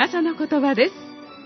朝の言葉です。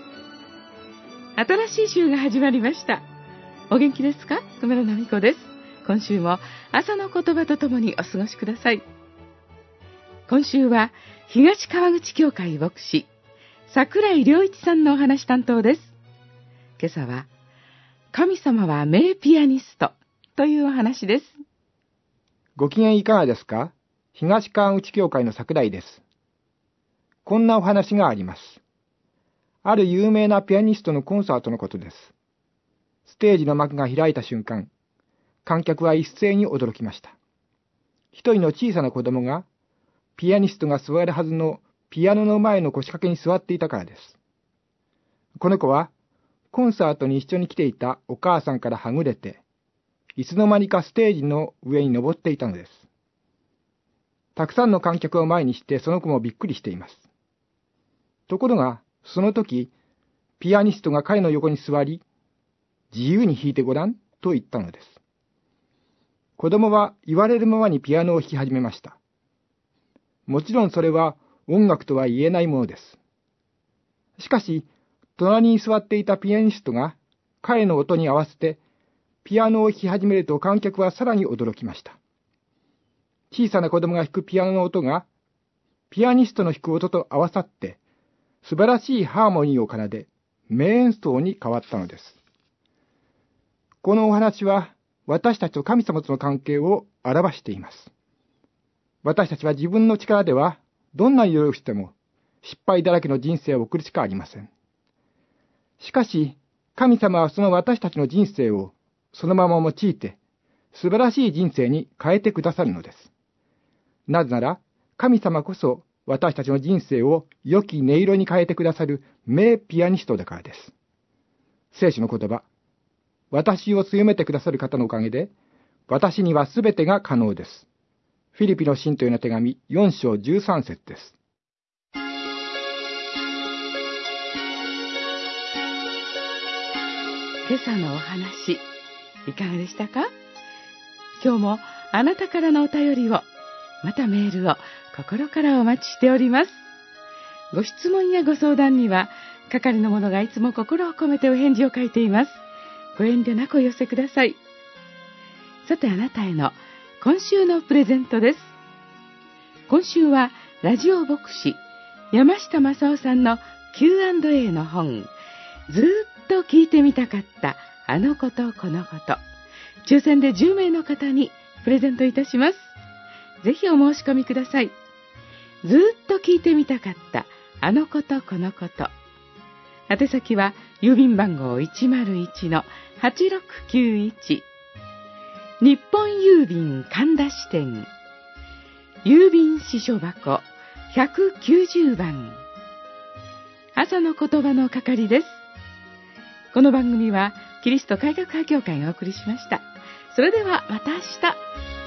新しい週が始まりました。お元気ですか？梅野奈美子です。今週も朝の言葉とともにお過ごしください。今週は東川口教会牧師櫻井良一さんのお話担当です。今朝は神様は名ピアニストというお話です。 ご機嫌いかがですか？東川口教会の櫻井です。こんなお話があります。ある有名なピアニストのコンサートのことです。ステージの幕が開いた瞬間、観客は一斉に驚きました。一人の小さな子供が、ピアニストが座るはずのピアノの前の腰掛けに座っていたからです。この子は、コンサートに一緒に来ていたお母さんからはぐれて、いつの間にかステージの上に登っていたのです。たくさんの観客を前にしてその子もびっくりしています。ところが、その時、ピアニストが彼の横に座り、自由に弾いてごらんと言ったのです。子供は言われるままにピアノを弾き始めました。もちろんそれは音楽とは言えないものです。しかし、隣に座っていたピアニストが彼の音に合わせてピアノを弾き始めると観客はさらに驚きました。小さな子供が弾くピアノの音がピアニストの弾く音と合わさって素晴らしいハーモニーを奏で名演奏に変わったのです。このお話は私たちと神様との関係を表しています。私たちは自分の力ではどんなに努力しても失敗だらけの人生を送るしかありません。しかし神様はその私たちの人生をそのまま用いて素晴らしい人生に変えてくださるのです。なぜなら神様こそ私たちの人生を良き音色に変えてくださる名ピアニストだからです。聖書の言葉、私を強めてくださる方のおかげで、私にはすべてが可能です。フィリピの信徒への手紙4章13節です。 今朝のお話、いかがでしたか？今日もあなたからのお便りを、またメールを心からお待ちしております。ご質問やご相談には、係の者がいつも心を込めてお返事を書いています。ご遠慮なくお寄せください。さてあなたへの今週のプレゼントです。今週はラジオ牧師山下正夫さんの Q&A の本、ずっと聞いてみたかったあのことこのこと、抽選で10名の方にプレゼントいたします。ぜひお申し込みください。ずっと聞いてみたかったあのことこのこと。宛先は郵便番号 101-8691 日本郵便神田支店郵便支所箱190番朝の言葉の係です。この番組はキリスト改革派教会がお送りしました。それではまた明日。